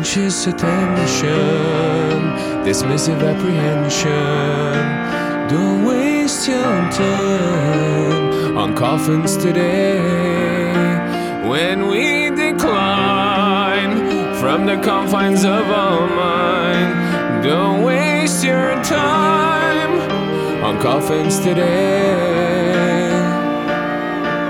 anxious attention, dismissive apprehension. Don't waste your time on coffins today. When we decline from the confines of our mind, don't waste your time on coffins today.